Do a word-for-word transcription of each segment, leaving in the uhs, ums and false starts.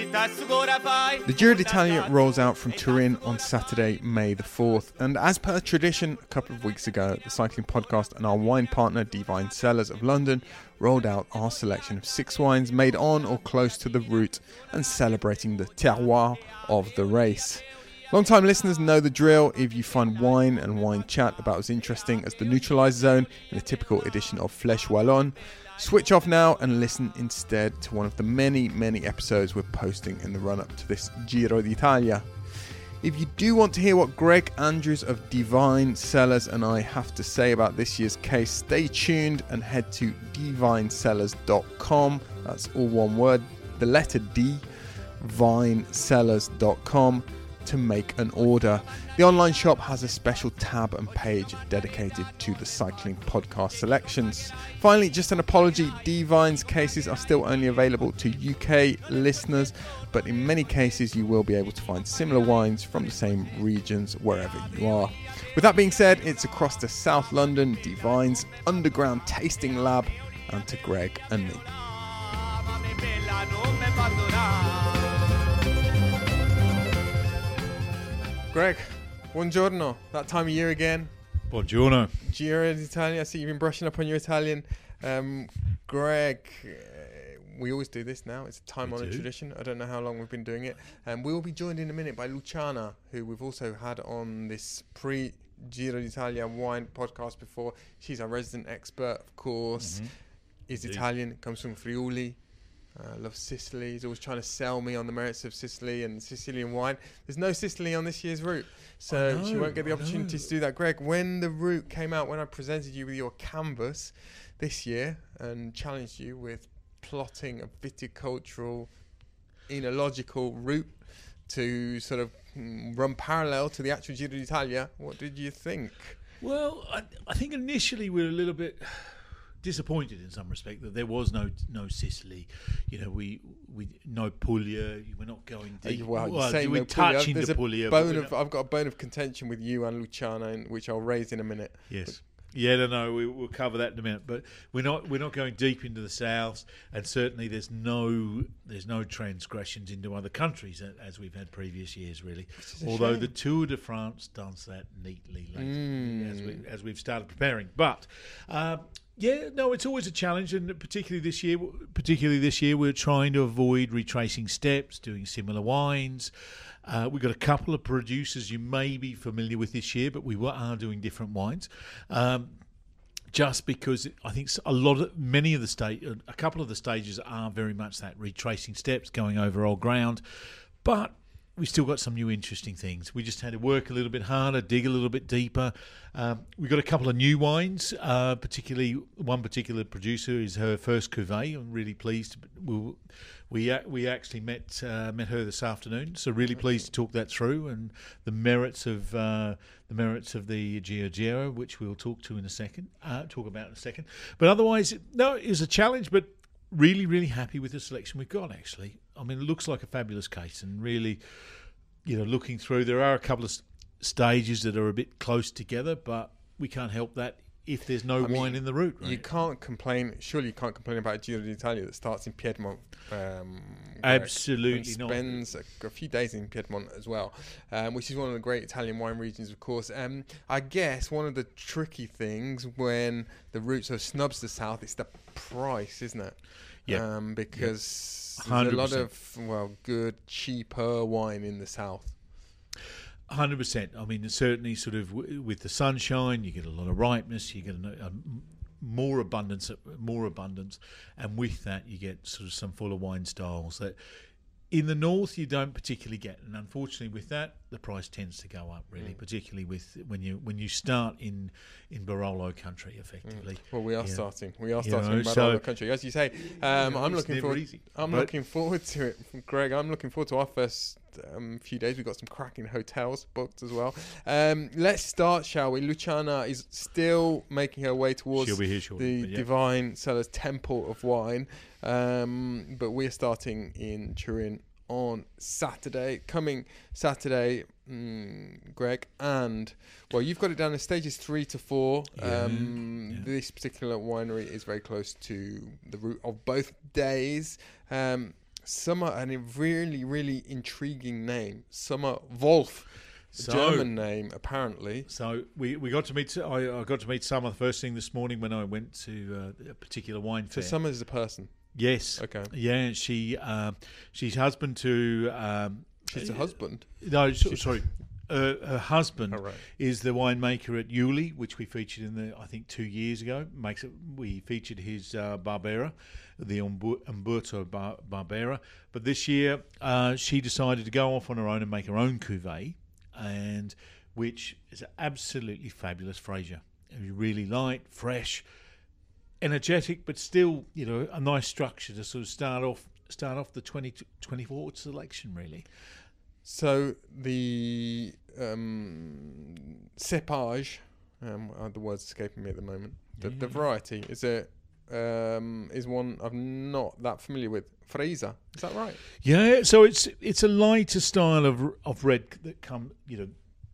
The Giro d'Italia rolls out from Turin on Saturday, May the fourth, and as per tradition, a couple of weeks ago, the Cycling Podcast and our wine partner, Divine Cellars of London, rolled out our selection of six wines made on or close to the route and celebrating the terroir of the race. Long-time listeners know the drill. If you find wine and wine chat about as interesting as the Neutralised Zone in a typical edition of Flèche Wallonne, switch off now and listen instead to one of the many, many episodes we're posting in the run-up to this Giro d'Italia. If you do want to hear what Greg Andrews of Divine Cellars and I have to say about this year's case, stay tuned and head to divine cellars dot com. That's all one word, the letter D, vine cellars dot com. to make an order. The online shop has a special tab and page dedicated to the Cycling Podcast selections. Finally, just an apology, Divine's cases are still only available to U K listeners, but in many cases you will be able to find similar wines from the same regions wherever you are. With that being said, it's across to South London, Divine's underground tasting lab, and to Greg and me. Greg, buongiorno. That time of year again. Buongiorno. Giro d'Italia. I see you've been brushing up on your Italian. Um, Greg, uh, we always do this now. It's a time-honoured tradition. I don't know how long we've been doing it. Um, we will be joined in a minute by Luciana, who we've also had on this pre-Giro d'Italia wine podcast before. She's our resident expert, of course. Mm-hmm. Is Indeed. Italian, comes from Friuli. I uh, love Sicily. He's always trying to sell me on the merits of Sicily and Sicilian wine. There's no Sicily on this year's route, so know, she won't get the opportunity to do that. Greg, when the route came out, when I presented you with your canvas this year and challenged you with plotting a viticultural, enological route to sort of run parallel to the actual Giro d'Italia, what did you think? Well, I, I think initially we were a little bit disappointed in some respect that there was no no Sicily, you know, we we no Puglia. We're not going deep. Well, well saying we're no touching Puglia. the Puglia. Bone of, I've got a bone of contention with you and Luciana, in, which I'll raise in a minute. Yes. Yeah, no, no, we, we'll cover that in a minute. But we're not we're not going deep into the south, and certainly there's no there's no transgressions into other countries as we've had previous years, really. Although shame. The Tour de France does that neatly lately, mm. as we as we've started preparing. But uh, yeah, no, it's always a challenge, and particularly this year. Particularly this year, we're trying to avoid retracing steps, doing similar wines. Uh, we've got a couple of producers you may be familiar with this year, but we are doing different wines. Um, just because I think a lot of many of the state, a couple of the stages are very much that retracing steps, going over old ground, but we've still got some new interesting things. We just had to work a little bit harder, dig a little bit deeper. Um, we've got a couple of new wines, uh, particularly one particular producer is her first cuvée. I'm really pleased. We'll, we we actually met uh, met her this afternoon, so really pleased to talk that through and the merits of uh, the merits of the Giro Giro, which we'll talk to in a second. Uh, talk about in a second. But otherwise, no, it was a challenge, but really, really happy with the selection we've got, actually. I mean, it looks like a fabulous case, and really, you know, looking through, there are a couple of stages that are a bit close together, but we can't help that if there's no I wine mean, in the route. Right? You can't complain, surely you can't complain about a Giro d'Italia that starts in Piedmont. Um, Absolutely not. Spends a, a few days in Piedmont as well, um, which is one of the great Italian wine regions, of course. Um, I guess one of the tricky things when the route sort of snubs the south, it's the price, isn't it? Yeah. Um, because yep. there's a lot of, well, good, cheaper wine in the south. one hundred percent. I mean, certainly sort of w- with the sunshine, you get a lot of ripeness, you get a, a more abundance, more abundance, and with that you get sort of some fuller wine styles that in the north you don't particularly get, and unfortunately with that the price tends to go up really, mm. particularly with when you when you start in in Barolo country effectively. Mm. Well, we are yeah. starting. We are starting you know, in Barolo so, country, as you say. Um, you know, I'm looking forward. Easy, I'm looking forward to it, Greg. I'm looking forward to our first um, few days. We've got some cracking hotels booked as well. Um, let's start, shall we? Luciana is still making her way towards She'll be here shortly, the yeah. Divine Cellars Temple of Wine, um, but we're starting in Turin on Saturday, coming Saturday, mm, Greg, and well, you've got it down as stages three to four. Yeah, um, yeah. This particular winery is very close to the route of both days. Um, Summer, and a really, really intriguing name. Summer Wolf. So, German name, apparently. So we, we got to meet. I, I got to meet Summer the first thing this morning when I went to uh, a particular wine fair. So Summer is a person. Yes. Okay. Yeah, she um, she's husband to. Um, She's a husband. No, so, sorry. Uh, her husband Oh, right. is the winemaker at Yuli, which we featured in the I think two years ago. Makes it. We featured his uh, Barbera, the Umbu- Umberto Bar- Barbera. But this year, uh, she decided to go off on her own and make her own cuvee, and which is absolutely fabulous Fraser. Really light, fresh, energetic, but still, you know, a nice structure to sort of start off start off the twenty twenty-four selection, really. So the um, cépage, um, are the words escaping me at the moment. The, Yeah. the variety is it um, is one I'm not that familiar with. Fraser, is that right? Yeah, so it's it's a lighter style of of red that come, you know.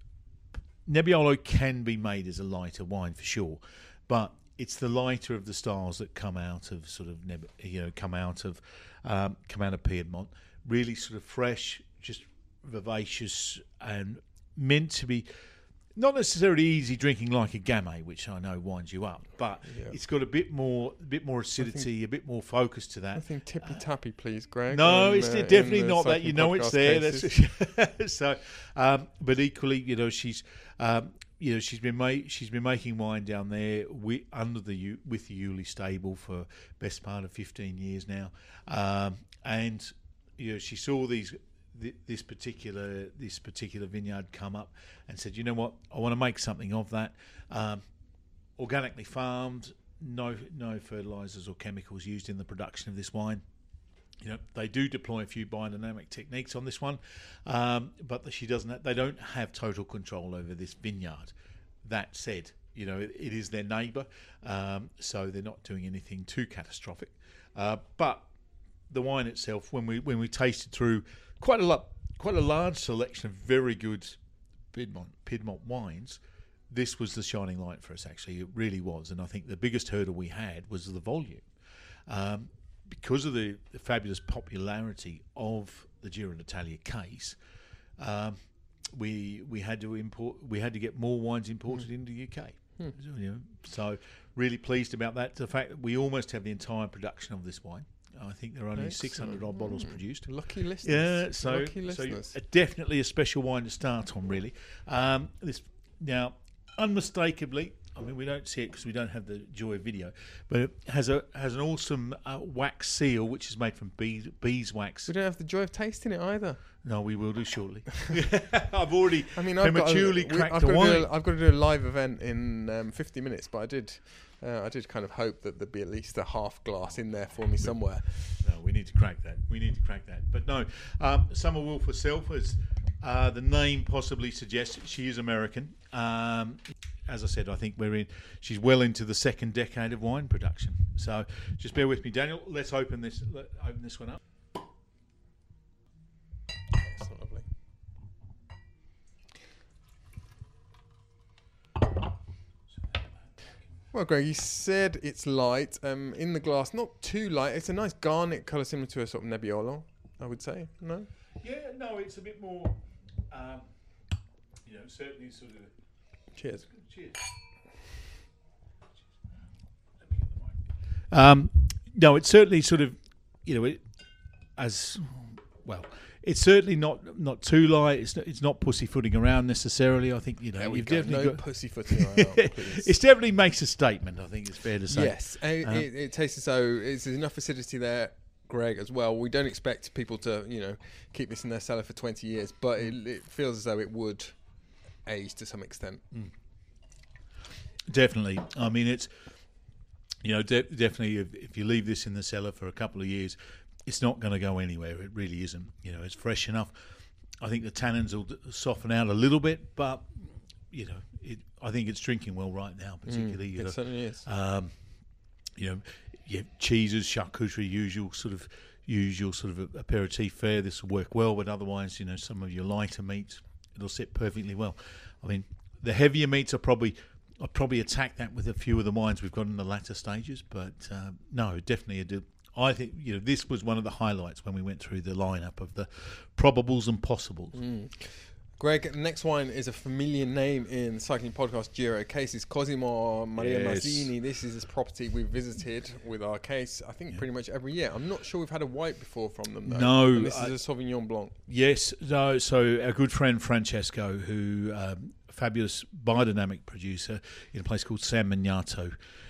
Nebbiolo can be made as a lighter wine for sure, but it's the lighter of the styles that come out of sort of Neb- you know come out of um, come out of Piedmont. Really sort of fresh, just vivacious, and meant to be not necessarily easy drinking like a Gamay, which I know winds you up, but Yeah. it's got a bit more, a bit more acidity, a bit more focus to that. Nothing tippy tappy, please, Greg. No, in, it's uh, definitely in the not that. Cycling You know, it's Podcast there. cases. That's so. Um, but equally, you know, she's, um, you know, she's been ma- she's been making wine down there with, under the U- with the Yuli stable for best part of fifteen years now, um, and you know, she saw these. This particular this particular vineyard come up and said, you know what, I want to make something of that, um, organically farmed, no no fertilizers or chemicals used in the production of this wine. You know, they do deploy a few biodynamic techniques on this one, um, but she doesn't. Have, they don't have total control over this vineyard. That said, you know, it, it is their neighbour, um, so they're not doing anything too catastrophic. Uh, but the wine itself, when we when we tasted through quite a lot, quite a large selection of very good Piedmont Piedmont wines, this was the shining light for us. Actually, it really was, and I think the biggest hurdle we had was the volume, um, because of the, the fabulous popularity of the Giro d'Italia case. Um, we we had to import, we had to get more wines imported mm. into the U K. Mm. So, you know, so really pleased about that. The fact that we almost have the entire production of this wine. I think there are only six hundred odd bottles mm. produced. Lucky listeners. Yeah, so, Lucky so listeners. uh, definitely a special wine to start on, really. Um, this now, unmistakably, I mean, we don't see it because we don't have the Joy video, but it has a has an awesome uh, wax seal, which is made from bee, beeswax. We don't have the joy of tasting it either. No, we will do shortly. I've already I mean, I've prematurely got a, we, cracked I've a got wine. To do a, I've got to do a live event in um, fifty minutes, but I did, uh, I did kind of hope that there'd be at least a half glass in there for me somewhere. No, we need to crack that. We need to crack that. But no, um, Summer Wolf herself, as uh, the name possibly suggests, she is American. Um, as I said, I think we're in. She's well into the second decade of wine production. So just bear with me, Daniel. Let's open this. Let, open this one up. That's not lovely. Well, Greg, you said it's light. Um, in the glass, not too light. It's a nice garnet colour, similar to a sort of Nebbiolo, I would say. No. Yeah, no, it's a bit more. Um, you know, certainly sort of. Cheers. Cheers. Um, no, it's certainly sort of, you know, it, as well. It's certainly not not too light. It's not, it's not pussyfooting around necessarily. I think you know There you've go. definitely No got pussyfooting around, please. It definitely makes a statement. I think it's fair to say. Yes, it, Uh, it, it tastes as though there's enough acidity there, Greg, as well. We don't expect people to, you know, keep this in their cellar for twenty years, but it, it feels as though it would age to some extent. Mm. Definitely. I mean, it's, you know, de- definitely if, if you leave this in the cellar for a couple of years, it's not going to go anywhere. It really isn't. You know, it's fresh enough. I think the tannins will d- soften out a little bit, but, you know, it, I think it's drinking well right now, particularly. Mm, you it know, certainly is. Um, you know, yeah, cheeses, charcuterie, usual sort of usual sort of aperitif fare. This will work well, but otherwise, you know, some of your lighter meats, it'll sit perfectly well. I mean, the heavier meats are probably... I'd probably attack that with a few of the wines we've got in the latter stages, but uh, no, definitely a de- I think you know this was one of the highlights when we went through the lineup of the probables and possibles. Mm. Greg, the next one is a familiar name in cycling podcast Giro cases. Cosimo Maria Yes. Mazzini. This is a property we've visited with our case, I think, Yeah. pretty much every year. I'm not sure we've had a white before from them, though. No, And this I- is a Sauvignon Blanc. Yes, no. So our good friend Francesco, who um, fabulous biodynamic producer in a place called San Miniato,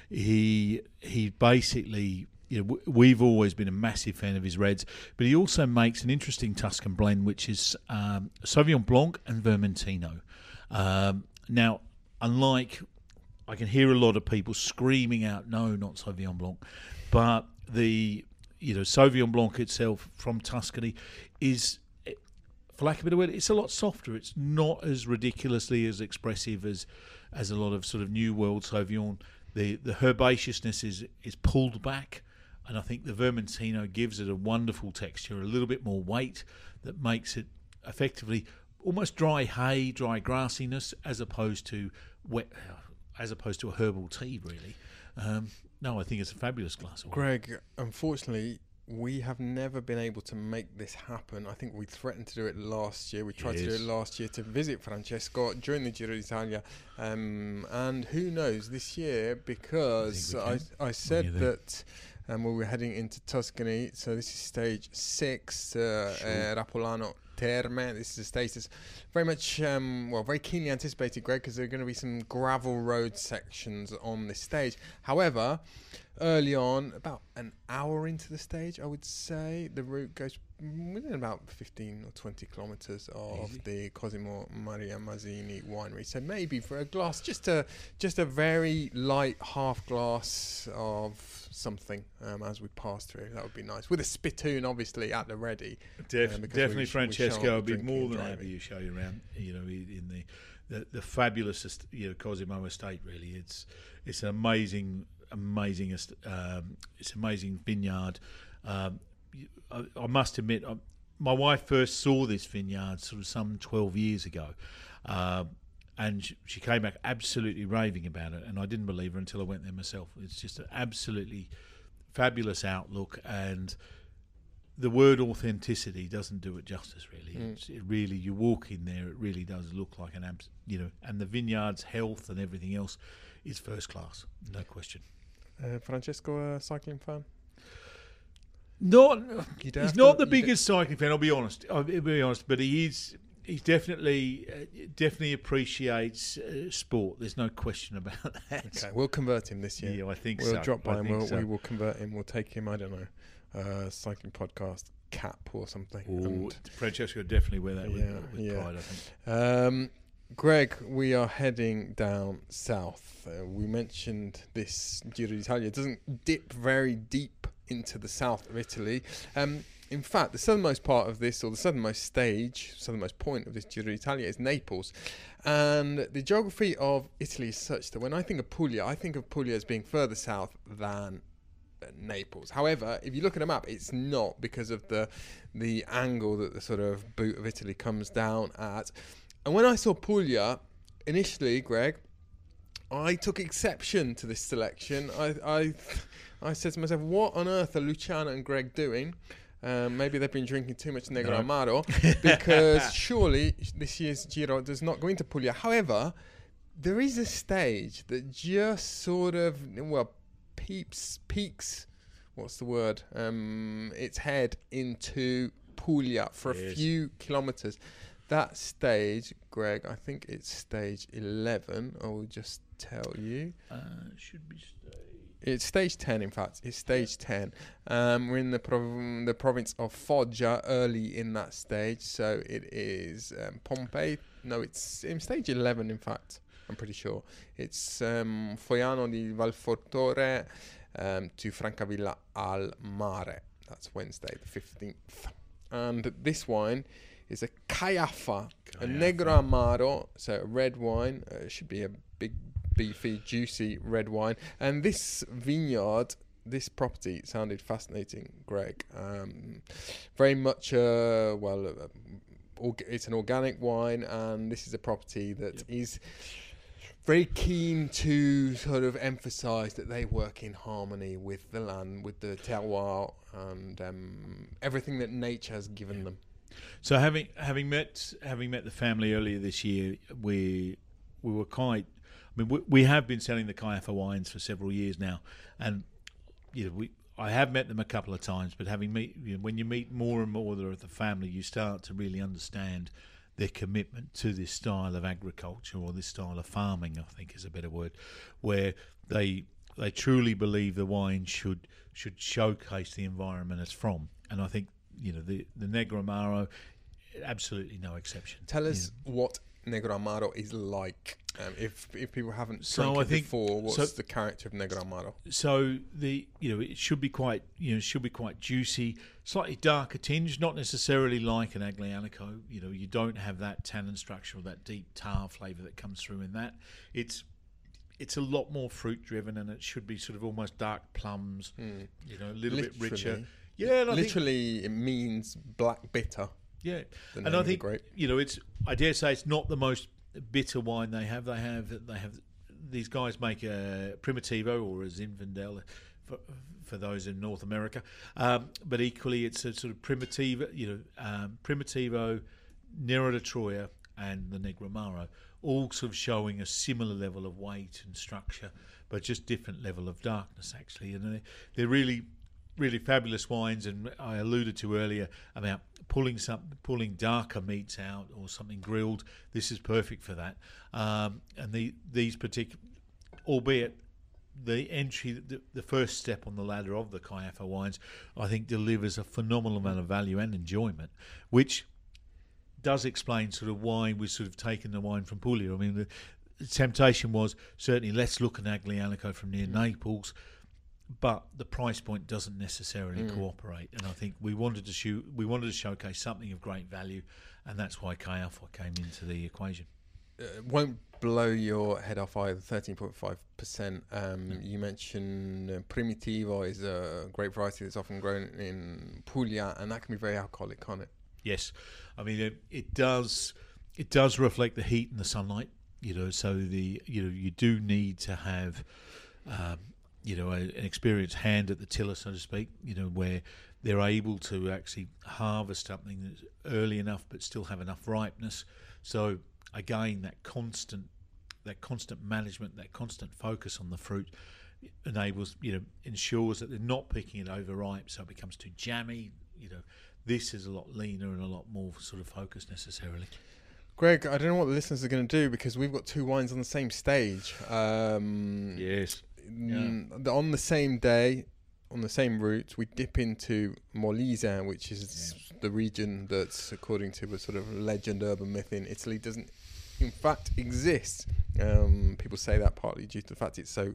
he he basically. You know, w- we've always been a massive fan of his reds, but he also makes an interesting Tuscan blend, which is um, Sauvignon Blanc and Vermentino. Um, now, unlike, I can hear a lot of people screaming out, "No, not Sauvignon Blanc," but the you know Sauvignon Blanc itself from Tuscany is, for lack of a better word, it's a lot softer. It's not as ridiculously as expressive as as a lot of sort of New World Sauvignon. The the herbaceousness is is pulled back. And I think the Vermentino gives it a wonderful texture, a little bit more weight that makes it effectively almost dry hay, dry grassiness, as opposed to wet, as opposed to a herbal tea, really. Um, no, I think it's a fabulous glass of wine. Greg, unfortunately, we have never been able to make this happen. I think we threatened to do it last year. We tried to do Yes. it last year to visit Francesco during the Giro d'Italia. Um, and who knows this year, because I I, think I, we said can when you're there. that um, we were heading into Tuscany. So this is stage six, uh, Sure. uh, Rapolano Terme. This is a stage that's very much, um, well, very keenly anticipated, Greg, because there are going to be some gravel road sections on this stage. However, early on, about an hour into the stage, I would say, the route goes within about fifteen or twenty kilometres of Easy. the Cosimo Maria Mazzini winery. So maybe for a glass, just a just a very light half glass of something um, as we pass through. That would be nice. With a spittoon, obviously, at the ready. Def- uh, because definitely, we sh- we Francesco. shan't I'd be drinking more and than driving. happy to show you around. You know, in the the, the fabulous, est- you know, Cosimo estate. Really, it's it's an amazing, amazing, est- um, it's an amazing vineyard. Um, I, I must admit, I, my wife first saw this vineyard sort of some twelve years ago. Um, and she, she came back absolutely raving about it, and I didn't believe her until I went there myself. It's just an absolutely fabulous outlook, and the word authenticity doesn't do it justice, really. Mm. It's, it really, you walk in there, it really does look like an, abs- you know, and the vineyard's health and everything else is first class, no question. Uh, Francesco, a cycling fan? Not, You don't he's have not to- the you biggest cycling fan. I'll be honest. I'll be honest, but he is. He definitely, uh, definitely appreciates uh, sport. There's no question about that. Okay, we'll convert him this year. Yeah, I think We'll so. drop by I and think we'll, so. we will convert him. We'll take him, I don't know, uh, cycling podcast cap or something. Or And, Francesco would definitely wear that with, Yeah, with yeah. pride, I think. um, Greg, we are heading down south. Uh, we mentioned this Giro d'Italia. It doesn't dip very deep into the south of Italy. Um, in fact, the southernmost part of this, or the southernmost stage, southernmost point of this Giro d'Italia is Naples. And the geography of Italy is such that when I think of Puglia, I think of Puglia as being further south than uh, Naples. However, if you look at a map, it's not, because of the the angle that the sort of boot of Italy comes down at. And when I saw Puglia, initially, Greg, I took exception to this selection. I I, I said to myself, what on earth are Luciana and Greg doing? Um, maybe they've been drinking too much Negro No. Amaro, because surely this year's Giro does not go into Puglia. However, there is a stage that just sort of, well, peeps, peaks, what's the word, um, its head into Puglia for a Yes. few kilometres. That stage, Greg, I think it's stage eleven. I will just tell you. Uh, should be stay. It's stage ten, in fact. It's stage ten. Um, we're in the prov- the province of Foggia early in that stage. So it is um, Pompeii. No, it's in stage eleven, in fact. I'm pretty sure. It's um, Foiano di Valfortore um, to Francavilla al Mare. That's Wednesday, the fifteenth. And this wine is a Caiafa, a Caiafa. Negro Amaro, so a red wine. Uh, it should be a big, beefy, juicy red wine. And this vineyard, this property sounded fascinating, Greg. Um, very much, uh, well, uh, org- it's an organic wine, and this is a property that Yep. is very keen to sort of emphasise that they work in harmony with the land, with the terroir, and um, everything that nature has given them. So having having met having met the family earlier this year, we we were quite. I mean, we, we have been selling the Caiafa wines for several years now, and you know, we I have met them a couple of times. But having meet you know, when you meet more and more of the family, you start to really understand their commitment to this style of agriculture, or this style of farming, I think is a better word, where they they truly believe the wine should should showcase the environment it's from. And I think, you know, the the Negro Amaro, absolutely no exception. Tell us you know. what Negro Amaro is like. Um, if if people haven't So drunk I it think- before, what's so- the character of Negro Amaro? So the you know it should be quite you know it should be quite juicy, slightly darker tinge, not necessarily like an Aglianico. You know, you don't have that tannin structure or that deep tar flavour that comes through in that. It's it's a lot more fruit driven, and it should be sort of almost dark plums. Mm. You know, a little bit richer. Literally. Yeah, and I think, Literally, it means black bitter. yeah, The and name I of the think grape. you know it's. I dare say it's not the most bitter wine they have. They have they have these guys make a Primitivo or a Zinfandel for, for those in North America, um, but equally it's a sort of Primitivo, you know, um, Primitivo, Nero de Troya, and the Negro Amaro, all sort of showing a similar level of weight and structure, but just different level of darkness actually, and they, they're really. Really fabulous wines, and I alluded to earlier about pulling some, pulling darker meats out or something grilled. This is perfect for that. Um, and the these particular, albeit the entry, the, the first step on the ladder of the Caiafa wines, I think delivers a phenomenal amount of value and enjoyment, which does explain sort of why we've sort of taken the wine from Puglia. I mean, the, the temptation was certainly let's look at Aglianico from near Naples. But the price point doesn't necessarily Mm. cooperate, and I think we wanted to shoot, we wanted to showcase something of great value, and that's why Caiafa came into the equation. Uh, won't blow your head off either. Thirteen point five percent. Um, you mentioned uh, Primitivo is a grape variety that's often grown in Puglia, and that can be very alcoholic, can't it? Yes, I mean it, it does. It does reflect the heat and the sunlight, you know. So the you know you do need to have. Um, you know, a, an experienced hand at the tiller, so to speak, you know, where they're able to actually harvest something that's early enough but still have enough ripeness. So again, that constant, that constant management, that constant focus on the fruit enables, you know, ensures that they're not picking it overripe, so it becomes too jammy. You know, this is a lot leaner and a lot more sort of focused necessarily. Greg, I don't know what the listeners are going to do because we've got two wines on the same stage. Um, Yes. Mm, the- on the same day, on the same route, we dip into Molise, which is Yeah. the region that's, according to a sort of legend, urban myth in Italy, doesn't in fact exist. Um, people say that partly due to the fact it's so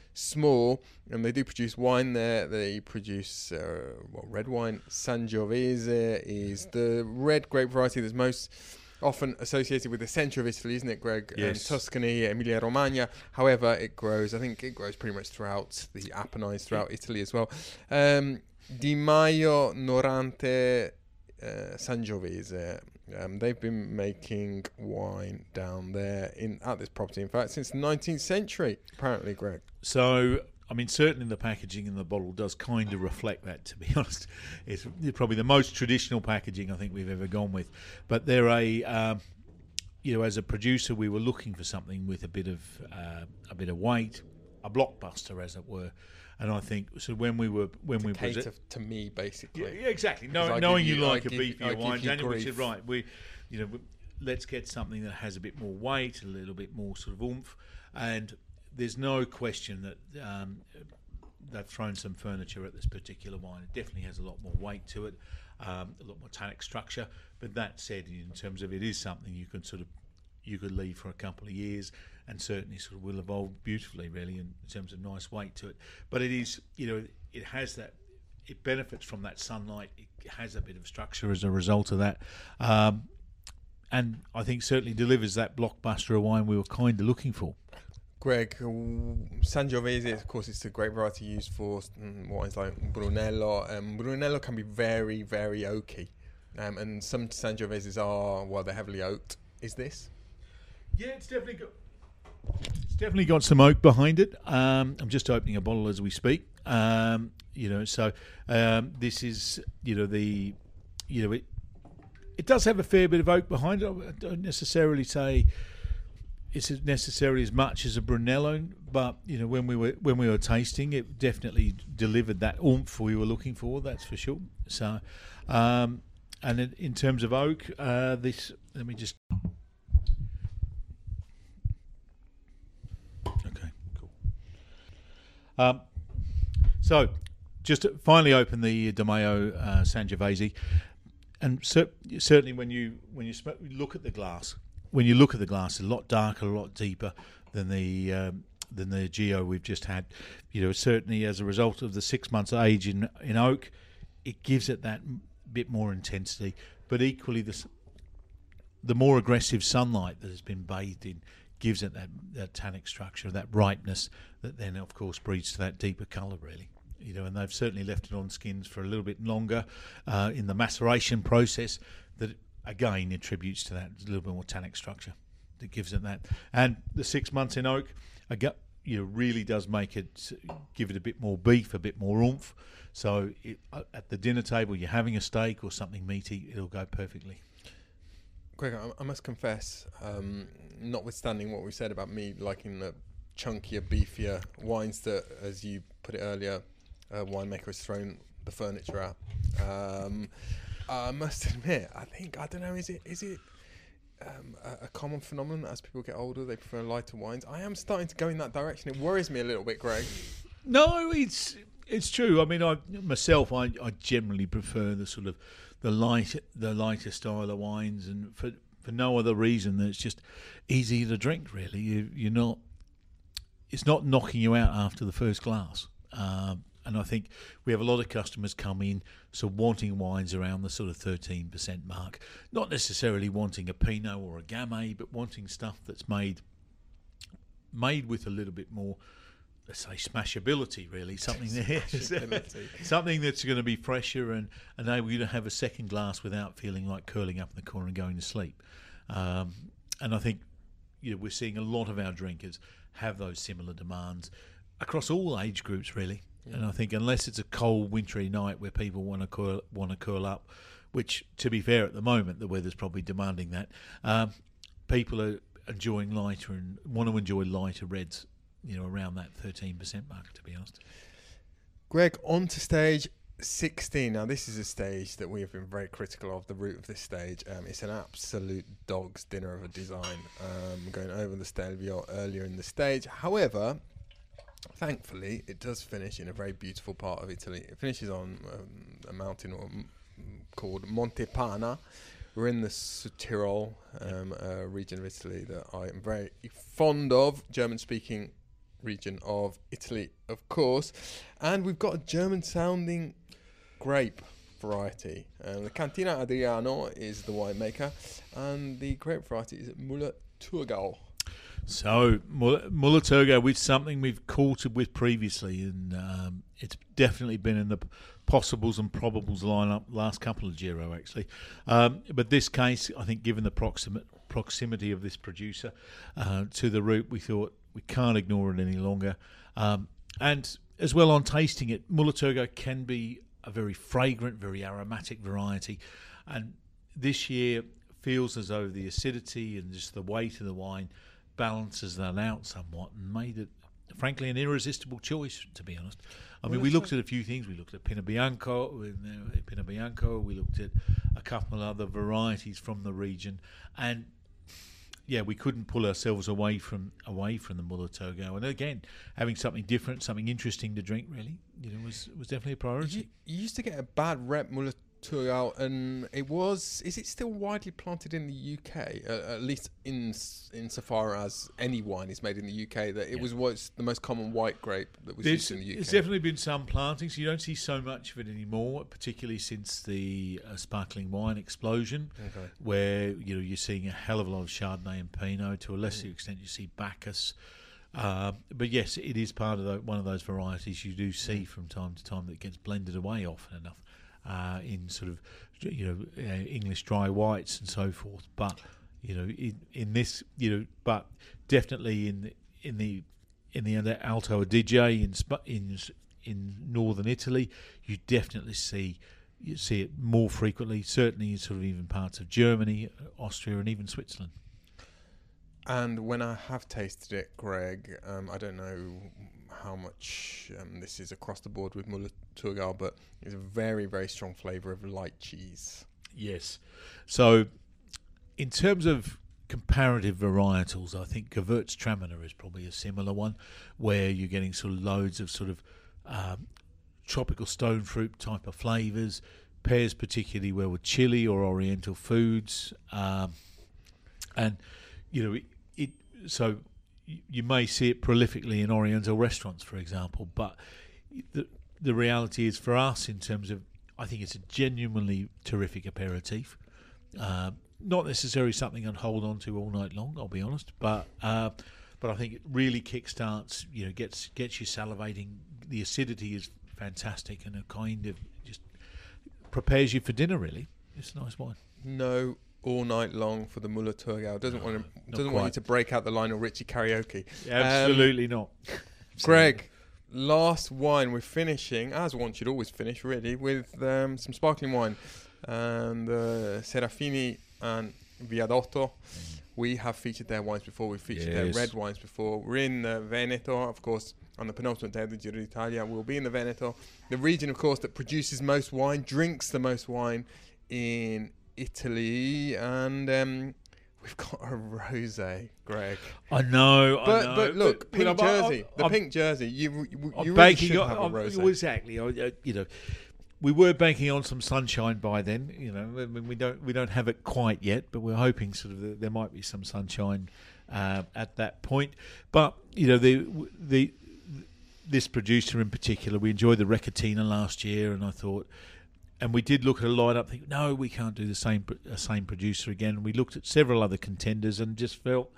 small, and they do produce wine there. They produce uh, well, red wine. Sangiovese is the red grape variety that's most often associated with the centre of Italy, isn't it, Greg? Yes. Um, Tuscany, Emilia-Romagna. However, it grows, I think it grows pretty much throughout the Apennines, throughout Italy as well. Um, Di Maio Norante uh, Sangiovese. Um, they've been making wine down there in at this property, in fact, since the nineteenth century, apparently, Greg. So, I mean, certainly the packaging in the bottle does kind of reflect that, to be honest. It's probably the most traditional packaging I think we've ever gone with. But they're a, um, you know, as a producer, we were looking for something with a bit of uh, a bit of weight, a blockbuster, as it were. And I think so when we were when To we cater prese- to me, basically. yeah, yeah, exactly. Because Know, I knowing give you, you- I like a give- beefier I give wine, you Daniel, we said grief. right, we, you know, we, let's get something that has a bit more weight, a little bit more sort of oomph, and there's no question that um, they've thrown some furniture at this particular wine. It definitely has a lot more weight to it, um, a lot more tannic structure. But that said, in terms of it is something you can sort of you could leave for a couple of years, and certainly sort of will evolve beautifully, really, in terms of nice weight to it. But it is, you know, it has that. It benefits from that sunlight. It has a bit of structure as a result of that. Um, and I think certainly delivers that blockbuster of wine we were kind of looking for. Greg, uh, Sangiovese, of course, it's a great variety used for mm, wines like Brunello. Um, Brunello can be very, very oaky. Um, and some Sangioveses are, well, they're heavily oaked. Is this? Yeah, it's definitely got definitely got some oak behind it. Um, I'm just opening a bottle as we speak. Um, you know, so um, this is, you know, the, you know, it it does have a fair bit of oak behind it. I don't necessarily say it's necessarily as much as a Brunello, but you know, when we were when we were tasting, it definitely delivered that oomph we were looking for. That's for sure. So, um, and in, in terms of oak, uh, this let me just. Okay, cool. Um, so, just to finally open the DeMeo uh, Sangiovese, and cer- certainly when you when you sm- look at the glass, when you look at the glass, it's a lot darker, a lot deeper than the um, than the Geo we've just had. You know, certainly as a result of the six months age in in oak, it gives it that bit more intensity. But equally, the the more aggressive sunlight that has been bathed in gives it that, that tannic structure, that ripeness that then, of course, breeds to that deeper colour, really. You know, and they've certainly left it on skins for a little bit longer uh, in the maceration process that, again, attributes to that little bit more tannic structure that gives it that. And the six months in oak, again, you know, really does make it, give it a bit more beef, a bit more oomph. So it, at the dinner table, you're having a steak or something meaty, it'll go perfectly. Greg, I, I must confess, um, notwithstanding what we said about me liking the chunkier, beefier wines that, as you put it earlier, uh, winemaker has thrown the furniture at. Um, I must admit, I think, I don't know, is it is it um, a, a common phenomenon that as people get older, they prefer lighter wines? I am starting to go in that direction. It worries me a little bit, Greg. No, it's it's true. I mean, I myself, I, I generally prefer the sort of the light, the lighter style of wines, and for for no other reason than it's just easy to drink. Really, you, you're not. It's not knocking you out after the first glass. Um, and I think we have a lot of customers come in so wanting wines around the sort of thirteen percent mark, not necessarily wanting a Pinot or a Gamay, but wanting stuff that's made made with a little bit more, let's say, smashability, really, something there, something that's going to be fresher and enable you to have a second glass without feeling like curling up in the corner and going to sleep. Um, and I think, you know, we're seeing a lot of our drinkers have those similar demands across all age groups, really. Yeah. And I think unless it's a cold, wintry night where people want to curl, want to curl up, which, to be fair, at the moment the weather's probably demanding that, um, people are enjoying lighter and want to enjoy lighter reds, you know, around that thirteen percent mark, to be honest. Greg, on to stage sixteen. Now, this is a stage that we have been very critical of, the route of this stage. Um, it's an absolute dog's dinner of a design, um, going over the Stelvio earlier in the stage. However, thankfully, it does finish in a very beautiful part of Italy. It finishes on um, a mountain or, m- called Monte Pana. We're in the Südtirol um, uh, region of Italy that I am very fond of, German-speaking region of Italy, of course. And we've got a German-sounding grape variety. Um, the Cantina Adriano is the winemaker, and the grape variety is Müller-Thurgau. So Müller-Thurgau, with something we've courted with previously, and um, it's definitely been in the possibles and probables lineup last couple of Giro, actually. Um, but this case, I think, given the proximate proximity of this producer uh, to the route, we thought we can't ignore it any longer. Um, and as well, on tasting it, Müller-Thurgau can be a very fragrant, very aromatic variety, and this year feels as though the acidity and just the weight of the wine balances that out somewhat and made it, frankly, an irresistible choice, to be honest. I mean, well, we looked at a few things. We looked at Pinot Bianco, uh, Pinot Bianco. We looked at a couple of other varieties from the region, and yeah, we couldn't pull ourselves away from away from the Müller-Thurgau. And again, having something different, something interesting to drink, really, you know, was was definitely a priority. You, you used to get a bad rep, Müller-Thurgau, and it was. Is it still widely planted in the U K? Uh, at least in insofar as any wine is made in the U K, that it yeah. was what's the most common white grape that was There's, used in the U K. There's definitely been some plantings. You don't see so much of it anymore, particularly since the uh, sparkling wine explosion, okay. where you know you're seeing a hell of a lot of Chardonnay and Pinot. To a lesser mm. extent, you see Bacchus. Uh, but yes, it is part of the, one of those varieties you do see from time to time that gets blended away often enough. Uh, in sort of, you know, uh, English dry whites and so forth, but you know, in, in this, you know, but definitely in in the in the Alto Adige in in in northern Italy, you definitely see you see it more frequently. Certainly, in sort of even parts of Germany, Austria, and even Switzerland. And when I have tasted it, Greg, um, I don't know how much um, this is across the board with Müller-Thurgau, but it's a very, very strong flavour of light cheese. Yes. So, in terms of comparative varietals, I think Gewürztraminer is probably a similar one, where you're getting sort of loads of sort of um, tropical stone fruit type of flavours, pairs particularly well with chili or oriental foods, um, and you know it, it. So you may see it prolifically in Oriental restaurants, for example, but the the reality is for us in terms of, I think it's a genuinely terrific aperitif. Uh, not necessarily something I'd hold on to all night long, I'll be honest, but uh, but I think it really kickstarts, you know, gets gets you salivating. The acidity is fantastic and it kind of just prepares you for dinner, really. It's a nice wine. No all night long for the Müller-Thurgau. Doesn't No, want to not doesn't quite. want you to break out the Lionel Richie karaoke. Absolutely Um, not. Greg, last wine we're finishing, as one should always finish, really, with um, some sparkling wine. And uh, Serafini and Viadotto. We have featured their wines before. We've featured Yes. their red wines before. We're in uh, Veneto, of course, on the penultimate day of the Giro d'Italia. We'll be in the Veneto, the region, of course, that produces most wine, drinks the most wine in Italy. And um, we've got a rosé, Greg. I know, But I know. but look, But- pink but I'm- jersey, I'm- the I'm- pink jersey. You you, you I'm really banking should on, have a I'm- rosé. well, exactly. I, I- you know, we were banking on some sunshine by then. You know, I mean, we don't we don't have it quite yet, but we're hoping sort of that there might be some sunshine uh, at that point. But you know, the the this producer in particular, we enjoyed the Recatina last year, and I thought. And we did look at a lineup, think, no, we can't do the same uh, same producer again. And we looked at several other contenders and just felt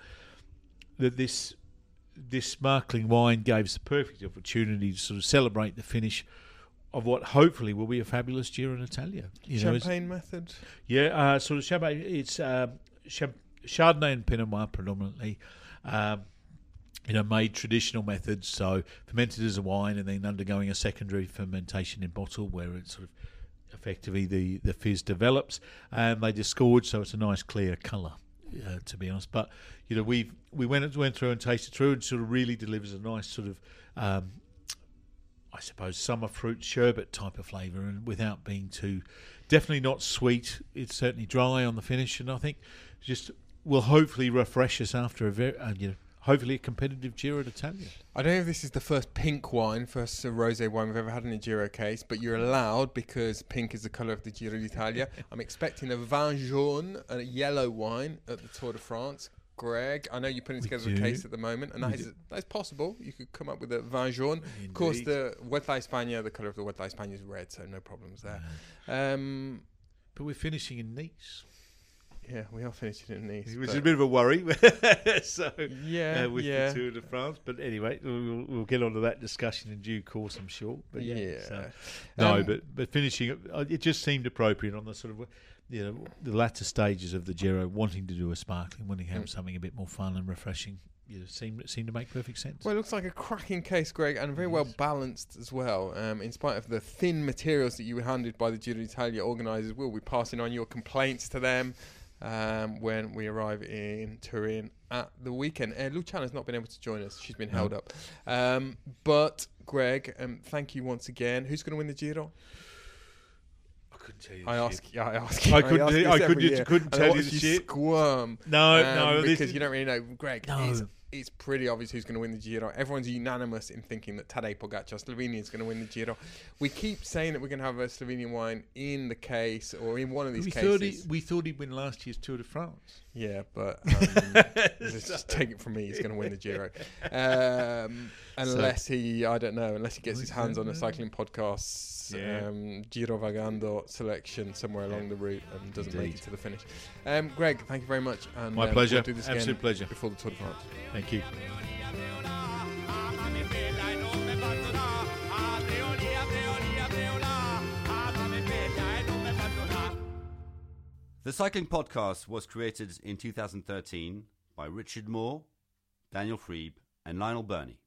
that this this sparkling wine gave us the perfect opportunity to sort of celebrate the finish of what hopefully will be a fabulous Giro d'Italia. You know, it's- Champagne method. yeah, uh, sort of Champagne. It's um, Cham- Chardonnay and Pinot Noir predominantly. Um, you know, made traditional methods, so fermented as a wine and then undergoing a secondary fermentation in bottle where it's sort of effectively the, the fizz develops, and they disgorge, so it's a nice clear colour, uh, to be honest. But you know, we we went went through and tasted through, and sort of really delivers a nice sort of, um, I suppose, summer fruit sherbet type of flavour, and without being too, definitely not sweet. It's certainly dry on the finish, and I think just will hopefully refresh us after a very, uh, you know, hopefully a competitive Giro d'Italia. I don't know if this is the first pink wine, first uh, rosé wine we've ever had in a Giro case, but you're allowed because pink is the colour of the Giro d'Italia. I'm expecting a vin jaune, a yellow wine at the Tour de France. Greg, I know you're putting We together do. a case at the moment, and that We is, do. that is possible. You could come up with a vin jaune. Of course, Indeed. the Vuelta a España, the colour of the Vuelta a España is red, so no problems there. Um, But we're finishing in Nice, yeah, we are finishing in Nice. which is but- a bit of a worry. so yeah, uh, with yeah. the Tour de France, but anyway, we'll, we'll get onto that discussion in due course, I'm sure. But yeah, Yeah. so- no, Um, but but finishing, uh, it just seemed appropriate on the sort of, you know, the latter stages of the Giro, wanting to do a sparkling, wanting to have Mm. something a bit more fun and refreshing. You know, seemed seemed to make perfect sense. Well, it looks like a cracking case, Greg, and very well Yes. balanced as well. Um, in spite of the thin materials that you were handed by the Giro d'Italia organisers, we'll be passing on your complaints to them um, when we arrive in Turin at the weekend. Uh, Luciana's not been able to join us; she's been No. held up. Um, but Greg, um, thank you once again. Who's going to win the Giro? I couldn't tell you. I the ask. shit. Yeah, I ask. you- I couldn't. ask I this couldn't. every year, couldn't and I tell you watch the you shit. squirm. No, um, no, this because is- you don't really know. Greg, No. it's, it's pretty obvious who's going to win the Giro. Everyone's unanimous in thinking that Tadej Pogacar, Slovenia, is going to win the Giro. We keep saying that we're going to have a Slovenian wine in the case or in one of these we cases. thought he, we thought he'd win last year's Tour de France. Yeah, but um, let's just take it from me. He's going to win the Giro, um, unless he, I don't know, unless he gets his hands on a cycling podcast's Yeah. um, Giro Vagando selection somewhere along Yeah. the route and doesn't make Indeed. it to the finish. Um, Greg, thank you very much. And, My um, pleasure. We'll do this Absolute again pleasure. before the Tour de France. Thank you. The Cycling Podcast was created in two thousand thirteen by Richard Moore, Daniel Freeb, and Lionel Burney.